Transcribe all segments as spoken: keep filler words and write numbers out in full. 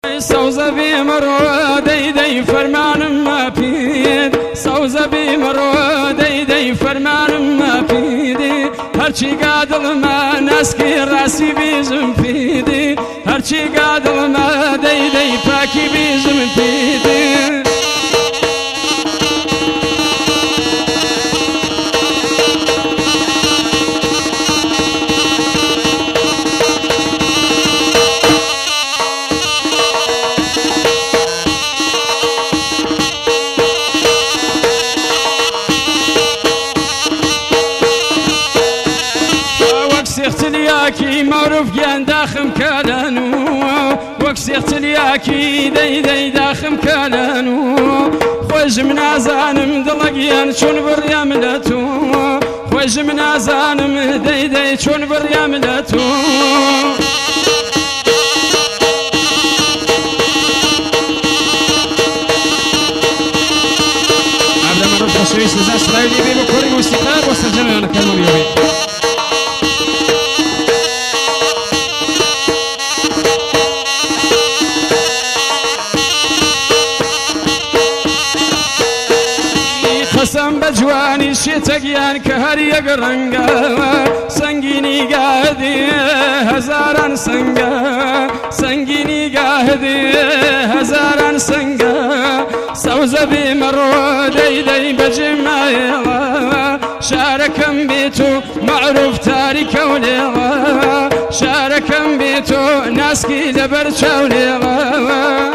سوزة بمرو دي دي فرمان ما بيد سوزة بمرو دي دي فرمان ما بيدي هرچی قادل ما نسكي راسي بيزم بيدي هرچی قادل ما دي دي باكي بيزم بيدي اختلياكي معروف جان داخم كالانو وكس اختلياكي دي دي داخم كالانو خوش من ازانم دلقيان شون برياملتو خوش من ازانم دي دي شون برياملتو قبل ما نروح تشويش لزاز اسرائيلي بيبو كوري موسيقى واسترجمنا انا كلمة اليومي قسم بجواني شتقيان كهري يقرنقا سنگيني قاهدي هزاران سنقا سنگيني قاهدي هزاران سنقا سوزة بمرو دي دي بجمايلا شاركم بيتو معروف تاريك وليلا شاركم بيتو ناسكي لبرشا وليلا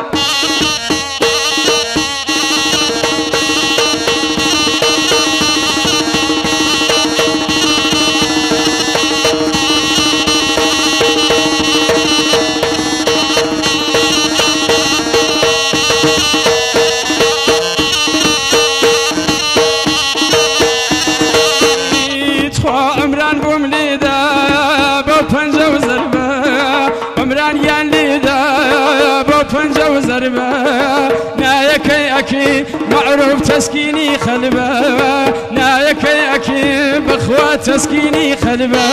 عمران بوم ليدا بو پنجا و زربا عمران يان ليدا بو پنجا و زربا نايكي اكي معروف تسكيني خلبا نايكي اكي بخوات تسكيني خلبا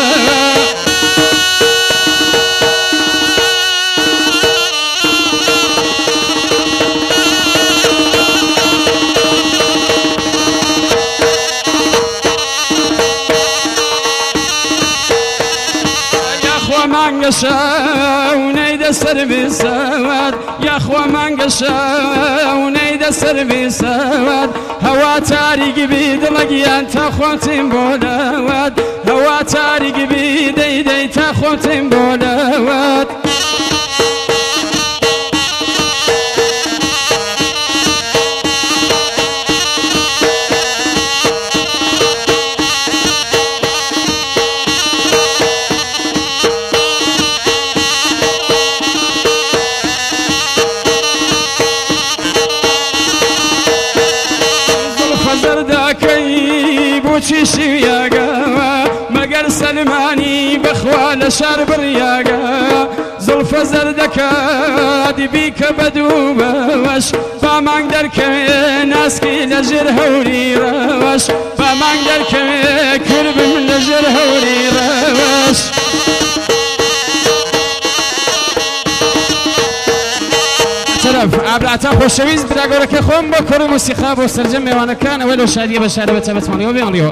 مانقشا ونيد سر بسواد يا اخوة مانقشا ونيد سر بسواد هوا تاريق بيد لقيان تاخوتين بولواد هوا تاريق بيد ايدي تاخوتين بولواد بوچی شیاگا مگر سلمانی بخوال شرب ریاگا زلف زردکا دی بیک بدوباش با من در که ناسکی لجر هوری راش با من در که کرب من لجر هوری راش طرف عبرعتا خوشویز براگوره که خون با کور موسیقى با سرجم میوانه کن اولو شادیه بشاره بتبت مانیو بیانیو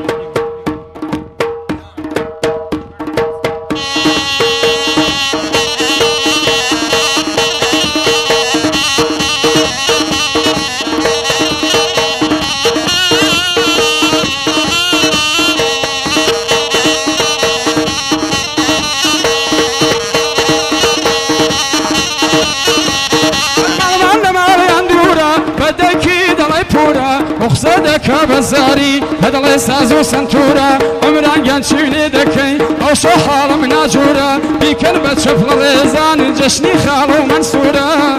مقصدك بزاري هذا اللي سازو سنتورا عمران كان شيلي دكي او شو حال من جورا بكلبة شفل الغيزان جشني خالو منصورا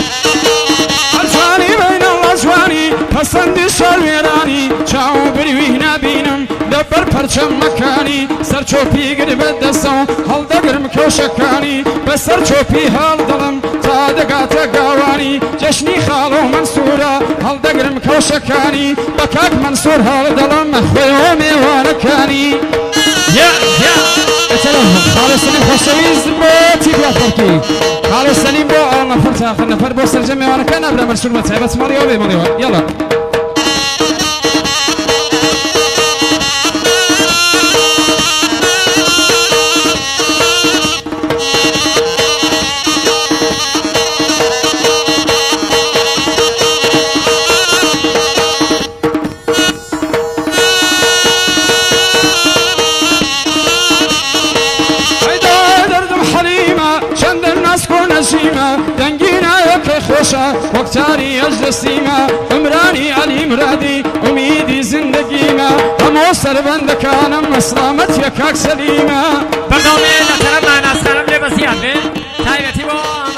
پسندی سالویرانی چاو بروی دەبینم لەبەر پەرچەمەکانی سەر چۆپی گر بەدەستە هەڵدەگرم کەوشەکانی بەسەر چۆپی هەڵدەڵم تا دەگاتە گاوانی جەشنی خاڵ و مەنسوورە هەڵدەگرم کەوشەکانی بە کاک مەنسوور هەڵدەڵم خوێوە میوانەکانی خاڵە سەلیم خۆشەویست بۆ چی بڵات خەڵکی خاڵە سەلیم بۆ ئەو نەفەر تاخر نەفەر بۆ سەرجەم میوانەکە نابرا مەنسوور مەچای بەس مەڵیەوە بێ مەڵیەوە یەڵە وەکتاری ئەجلسیمە عمرانی عەلی مرادی ئومیدی زندگیمە هەموو سەربەندەکانم مەسلامەتیە کاک سەلیمە بەردەوامێ لە تەرەفمان ئاستانم لێ بەزیاد بێ تایبەتی بۆ